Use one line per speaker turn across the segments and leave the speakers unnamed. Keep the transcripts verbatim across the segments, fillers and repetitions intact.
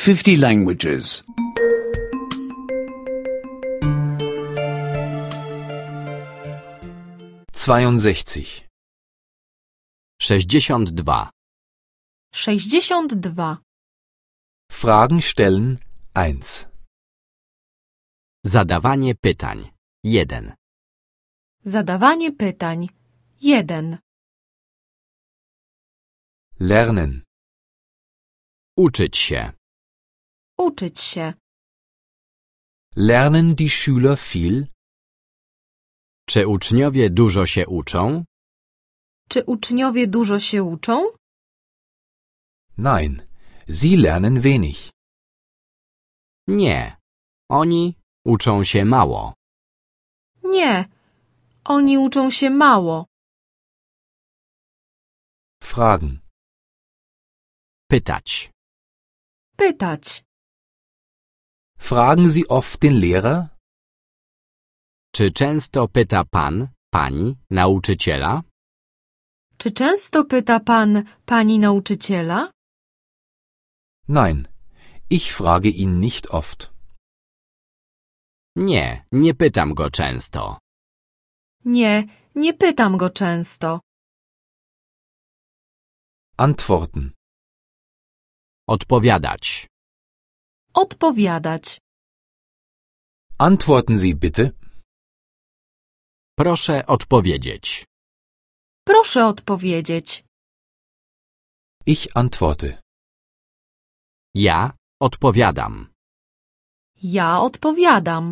fifty languages.
zweiundsechzig.
sześćdziesiąt dwa.
sześćdziesiąt dwa.
Fragen stellen eins.
Zadawanie pytań jeden.
Zadawanie pytań jeden.
Lernen.
Uczyć się.
Uczyć się.
Lernen die Schüler viel?
Czy uczniowie dużo się uczą?
Czy uczniowie dużo się uczą?
Nein, sie lernen wenig.
Nie. Oni uczą się mało.
Nie. Oni uczą się mało.
Fragen.
Pytać.
Pytać.
Fragen Sie oft den Lehrer?
Czy często pyta pan, pani, nauczyciela?
Czy często pyta pan, pani nauczyciela?
Nein, ich frage ihn nicht oft.
Nie, nie pytam go często.
Nie, nie pytam go często.
Antworten.
Odpowiadać.
Odpowiadać.
Antworten Sie bitte.
Proszę odpowiedzieć.
Proszę odpowiedzieć.
Ich antworte.
Ja odpowiadam.
Ja odpowiadam.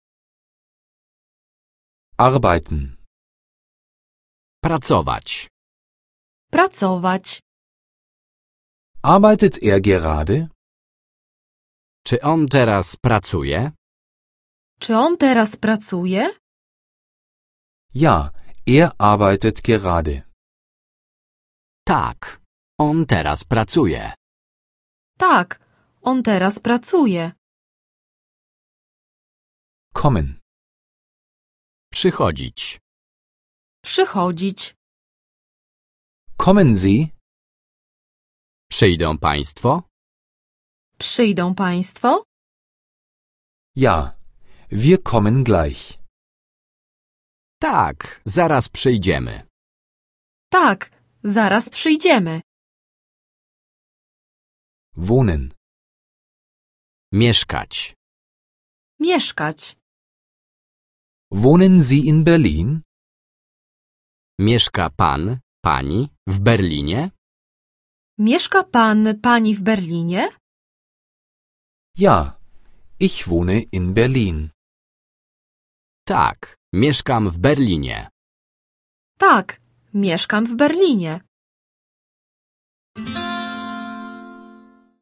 Arbeiten.
Pracować.
Pracować.
Arbeitet er gerade?
Czy on teraz pracuje?
Czy on teraz pracuje?
Ja, er arbeitet gerade.
Tak, on teraz pracuje.
Tak, on teraz pracuje.
Kommen.
Przychodzić.
Przychodzić.
Kommen Sie?
Przyjdą państwo?
Przyjdą państwo?
Ja, wir kommen gleich.
Tak, zaraz przyjdziemy.
Tak, zaraz przyjdziemy.
Wohnen.
Mieszkać.
Mieszkać.
Wohnen Sie in Berlin?
Mieszka pan, pani w Berlinie?
Mieszka pan, pani w Berlinie?
Ja, ich wohne in Berlin.
Tak, mieszkam w Berlinie.
Tak, mieszkam w Berlinie.